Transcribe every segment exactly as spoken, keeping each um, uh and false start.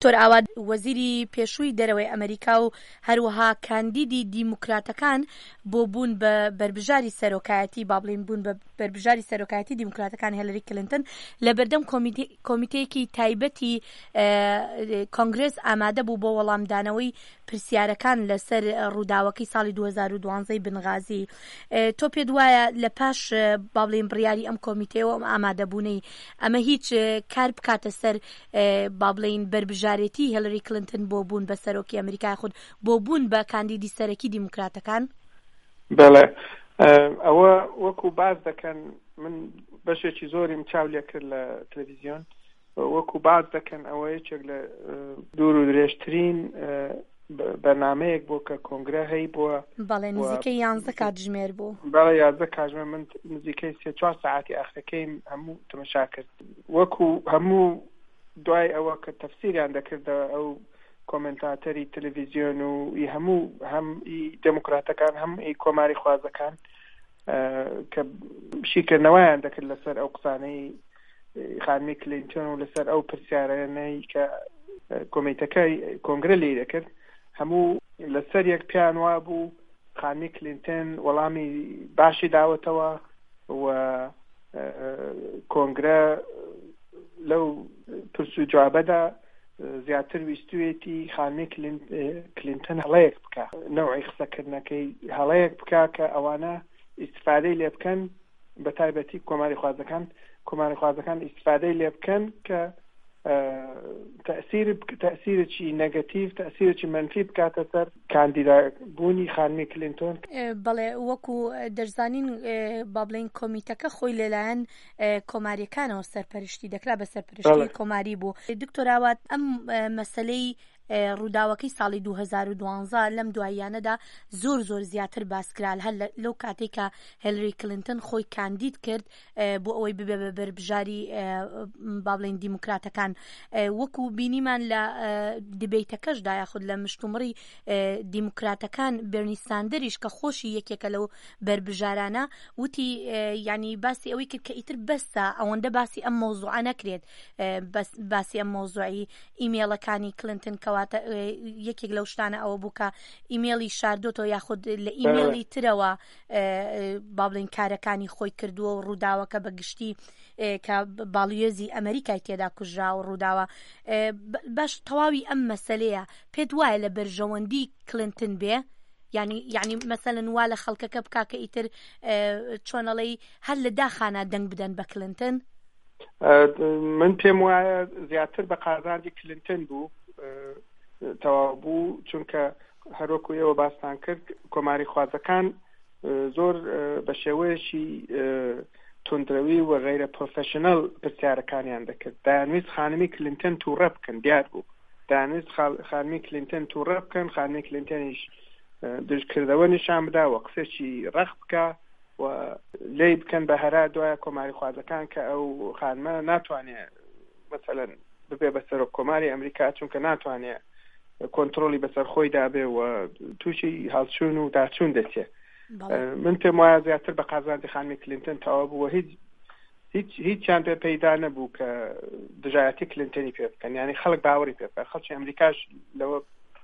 دکتۆر ئاواد وەزیری پێشووی دەرەوەی ئەمریکا و هەروەها کاندیدی دیموکراتەکان بۆ بوون بە بربژاری سەرۆکایەتی با بڵێن بوون بە بربژاری سەرۆکایەتی دیموکراتەکان هیلاری کلینتن لە بەردەم کۆمیتەیەکی تایبەتی کۆنگرس ئامادە بوو بۆ وەڵامدانەوەی پرسیارەکان لەسەر ڕووداوەکەی ساڵی دوو هەزار و دوانزە بنغازی. تۆ پێت وایە لە پاش با بڵێن بڕیاری ئەم کۆمیتەیەوە ئەم ئامادەبوونەی ئەمە هیچ کار بکاتە سەر با بڵێن بربژارێتی هیلاری کلینتن بۆ بوون بە سەرۆکی ئەمریکای خود بۆ بوون بە کاندیدی سەرەکی دیموکراتەکان؟ بەڵێ، ئەوە وەکو باز دەکەن، من بەشێکی زۆریم چاو لێ کرد لە تەلەڤیزیۆن، وەکو باز دەکەن ئەوە یەکێک لە دوور و درێژترین بەرنامەیەک بۆ کە کۆنگرە هەی بووە. بەڵێ نزیکەی یانزە کاتژمێر بوو. بەڵێ یانزە کاتژمێر، من نزیکەی سێ چوار ساعتی ئاخرەکەیم هەموو تەماشا کرد. وەکو هەموو دوای ئەوە کە تەفسیریان دەکردەوە ئەو کۆمنتاتەری تەلەڤیزیۆن و هەموو هەم دموکراتەکان هەم کۆماری خوازەکان کە شیکردنەوەیان دەکرد لەسەر ئەو قسانەی خانمی کلینتن و لەسەر ئەو پرسیارانەی کە کۆمیتەکەی کۆنگرە لێ دەکرد، هەموو لەسەر یەک پیان وا بوو خانمی کلینتن وەڵامی باشی داوەتەوە و کۆنگرە لەو پرس و جوابەدا زیاتر ویستوێتی خانمی کلینتن هەڵەیەک بکە، نەوعی قسەکردنەکەی هەڵەیەک بکە کە ئەوانە ئیستفادەی لێ بکەن، بە تایبەتی کۆماری خوازەکان کۆماری خوازەکان ئیستفادەی لێ بکەن کە تأثیر تأثیرێکی نەگەتیڤ، تأثیرێکی منفی بکاتە سەر کاندیدابوونی خانمی کلینتۆن. بەڵێ، وەکو دەرزانین با بڵێن کۆمیتەکە خۆی لەلایەن کۆماریەکانەوە سەرپەرشتی دەکرا، بە سەرپەرشتی کۆماری بوو. دکتۆر ئاواد، ئەم مەسەلەی ڕووداوەکەی ساڵی دوو هەزار و دوانزە لەم دواییانەدا زۆر زۆر زیاتر باسکرا، هەر لەو کاتێک کە هیلاری کلینتن خۆی کاندید کرد بۆ ئەوەی ببێ بە بربژاری با بڵێن دیموکراتەکان. وەکو بینیمان لە دیبیتەکەشدا یاخود لە مشتومڕی دیموکراتەکان بێرنی ساندەریش کە خۆشی یەکێکە لەو بربژارانە وتی ینی باسی ئەوەی کرد کە ئیتر بەسە ئەوەندە باسی ئەم مۆزوعە نەکرێت، باسی ئەم مۆزوعی ئیمێڵەکانی کلینتن کەوا یەکێک لەو شتانە ئەوە بوو کە ئیمێڵی شاردۆتەوە یاخود لە ئیمێڵی ترەوە با بڵێن کارەکانی خۆی کردووە و ڕووداوەکە بەگشتی کە باڵیۆزی ئەمریکای تێدا کوژرا و ڕووداوە. باش تەواوی ئەم مەسەلەیە پێت وایە لە بەرژەوەندی کلینتن بێ؟ یعنی یعنی مەسەلەن وا لە خەڵکەکە بکا کە ئیتر چۆنەڵەی هەر لە داخانە دەنگ بدەن بە کلینتن؟ من پێم وایە زیاتر بە قازاندی کلینتن بوو تەواو بوو، چونکە هەروەکو ئێوە باستان کرد کۆماری خوازەکان زۆر بە شێوەیەکی تونندڕەوی و غیرە پرۆفێشنەل پرسیارەکانیان دەکرد. دەیانویست خانمی کلینتن تووڕە بکەن، دیار بوو دەیانویست خانمی کلینتن تووڕە بکەن، خانمی کلینتنیش دژکردەوە نیشان بداوە قسێکی ڕەخ بکە و لێی بکەن بە هەرا دوایە کۆماری خوازەکان کە ئەو خانمە ناتوانێت مەسەلەن ببێ بە سەرۆک کۆماری ئەمریکا، چونکە ناتوانێت کۆنتڕۆلی بەسەر خۆی دابێ و تووشی هەڵچوون و داچوون دەچێت. من پێم وایە زیاتر بە قازاندی خانمی کلینتن تەواو بووە، هیچ هیچ هیچیان پێ پەیدا نەبوو کە دژایەتی کلینتنی پێ بکەن، یعنی خەڵک باوەڕی پێ بکەن. خەڵکی ئەمریکاش لەوە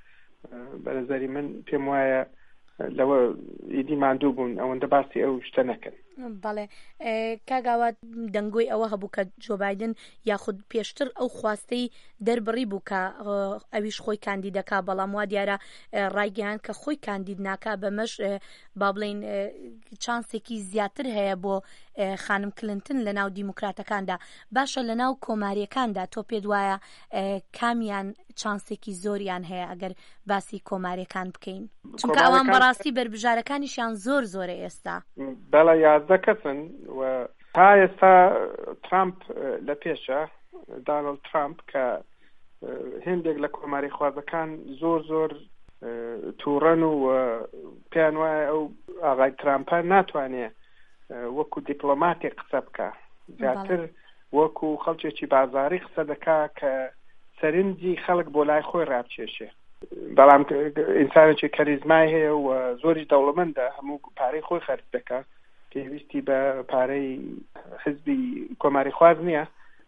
بەنظری من پێم وایە لەوە ئیدی ماندوو بوون ئەوەندە باسی ئەو شتە نەکەن. بەڵێ، کاگاوات دەنگۆی ئەوە هەبوو کە جۆ بایدن یاخود پێشتر ئەو خواستەی دەربڕی بوو کە ئەویش خۆی کاندیدەکا، بەڵام وا دیارە ڕایگەیان کە خۆی کاندید ناکا، بەمەش با بڵێن چانسێکی زیاتر هەیە بۆ خانم کلینتن لە ناو دیموکراتەکاندا. باشە لە ناو کۆماریەکاندا تۆ پێت وایە کامیان چانسێکی زۆریان هەیە ئەگەر باسی کۆماریەکان بکەین؟ چونکە ئەوان بەڕاستی بربژارەکانیشیان زۆر زۆرە ئێستا. بەڵێ، یازدە کەسن و تا ئێستا ترامپ لە پێشە، دانڵد ترامپ کە هێندێک لە کۆماری خوازەکان زۆر زۆر تووڕەن و پێیان وایە ئەو ئاغای ترامپە ناتوانێت وەکو دیپلۆماتێک قسە بکە، زیاتر وەکو خەڵکێکی بازاڕی قسە دەکا کە سەرنجی خەڵک بۆ لای خۆی ڕابچێشێ. بەڵام ئینسانێکی کەریزمای هەیە و زۆری دەوڵەمەندە، هەموو پارەی خۆی خەرج دەکات، پێویستی بە پارەی حزبی کۆماری خواز نییە،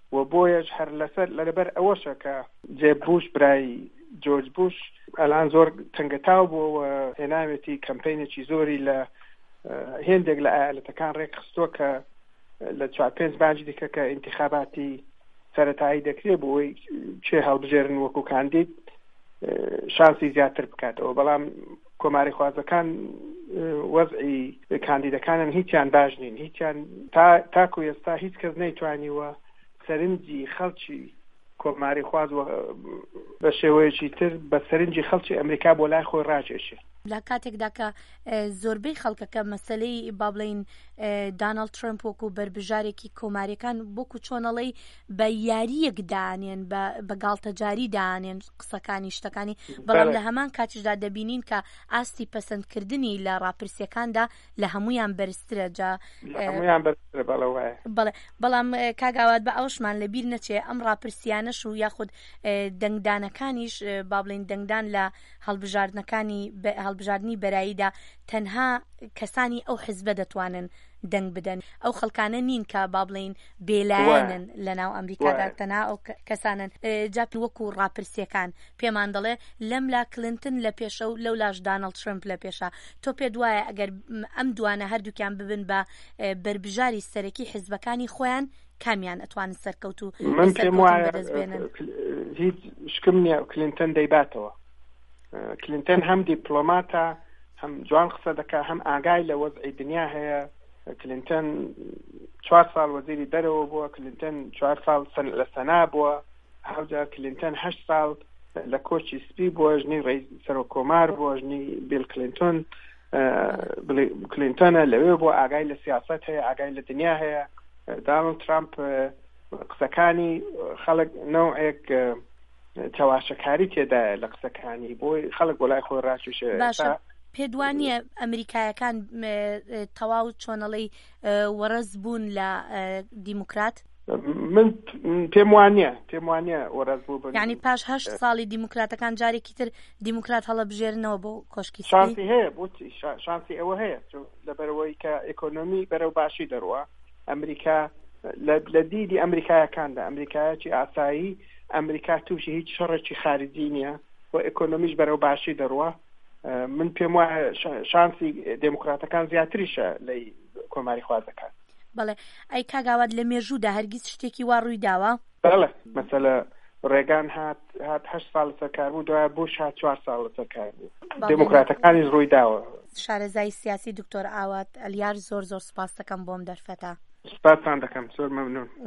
و بۆیەش هەر لەسەر لەبەر ئەوەشە کە جێب بوش برای جۆرج بوش ئەلان زۆر تەنگەتاو بووە هێناوێتی کەمپینێکی زۆری لە هێندێک لە ئایالەتەکان ڕێکخستووە کە لە چوار پێنج مانگی دیکە کە ئینتیخاباتی سەرەتایی دەکرێت بۆی چێ هەڵبژێرن وەکو کاندید شانسی زیاتر بکاتەوە. بەڵام کۆماری خوازەکان وەزعی کاندیدەکانن هیچیان باش نین، هیچیان تاکو ئێستا هیچ کەس نەیتوانیوە سەرنجی خەڵکی کۆماری خواز بە شێوەیەکی تر بە سەرنجی خەڵکی ئەمریکا بۆ لای خۆی ڕاکێشێ. لە کاتێکدا کە زۆربەی خەڵکەکە مەسەلەی با بڵین داناڵد ترامپ وەکو بربژارێکی کۆماریەکان بۆکو چۆنەڵەی بە یاریەک دانێن بە گاڵتەجاری دانێن قسەکانی شتەکانی، بەڵام لە هەمان کاتیشدا دەبینین کە ئاستی پەسەندکردنی لە ڕاپرسیەکاندا لە هەمویان بەرزترە. جا بەڵام کاگاوات بە ئەوشمان لەبیر نەچێ ئەم ڕاپرسیانەش و یاخود دەنگدانەکانیش با بڵین دەنگدان لە هەڵبژاردنەکانی هەڵبژاردننی بەراییدا تەنها کەسانی ئەو حزبە دەتوانن دەنگ بدەن، ئەو خەڵکانە نین کە با بڵین بێلایەنن لە ناو ئەمریکادا، تەنها ئەو کەسانن. جاپی وەکو ڕاپرسیەکان پێمان دەڵێ لەم لا کلنتن لە پێشە و لەو لاش داناڵد ترامپ لە پێشە. تۆ پێ دوایە ئەگەر ئەم دوانە هەردووکیان ببن بە بربژاری سەرەکی حزبەکانی خۆیان کامیان ئەتوانن سەرکەوت و من پێم وایە هیچ شکم نییە کلنتن دەیباتەوە. کلنتن هەم دیپلۆماتە، هەم جوان قسە دەکا، هەم ئاگای لە وەزعی دنیا هەیە. کلنتن چوار ساڵ وەزیری دەرەوە بووە، کلنتن چوار ساڵ لە سەنا بووە، هەوجا کلنتن هەشت ساڵ لە کۆچی سپی بووە، ژنی ڕێیس سەرۆکۆمار بووە، ژنی بیل کلنتن کلنتنە لەوێ بووە، ئاگای لە سیاست هەیە، ئاگای لە دنیا هەیە. داناڵد ترامپ قسەکانی خەڵک نەوعێک تەواشەکاری تێدایە لە قسەکانی، بۆی خەڵک بۆ لای خۆی ڕاکێشێ. پێدوانیە ئەمریکایەکان تەواو چۆنەڵی وەرەز بوون لە دیموکرات؟ من پێم وانە پێم وانە وەرەز بوو، یعنی پاش هەشت ساڵی دیموکراتەکان جارێکی تر دیموکرات هەڵەبژێرنەوە بۆ کۆشکی شانسی هەیە، بۆچی شانسی ئەوە هەیە لەبەرەوەی کە ئێکۆنۆمی بەرەو باشی دەڕوە. ئەمریکا لە دیدی ئەمریکایەکاندا ئەمریکایەکی ئاسایی، ئەمریکا تووشی هیچ شەڕێکی خارجی نییە و ئێکۆنۆمیش بەرەو باشی دەڕوە. من پێم وایە شانسی دموکراتەکان زیاتریشە لە کۆماری خوازەکان. بەڵێ ئەی کاگاوات لە مێژوودا هەرگیز شتێکی وا ڕووی داوە؟ بەڵێ مەسەلە ڕێگان هات هات هەشت ساڵ سەرکار بوو، دوای بوش هات چوار ساڵ سەرکار بوو، دموکراتەکانیش ڕووی داوە. شارەزای سیاسی دکتۆر ئاوات ئەلیار زۆر زۆر سوپاس دەکەم بۆم دەرفەتە. سپاسان دەکەم، زۆر مەمنون.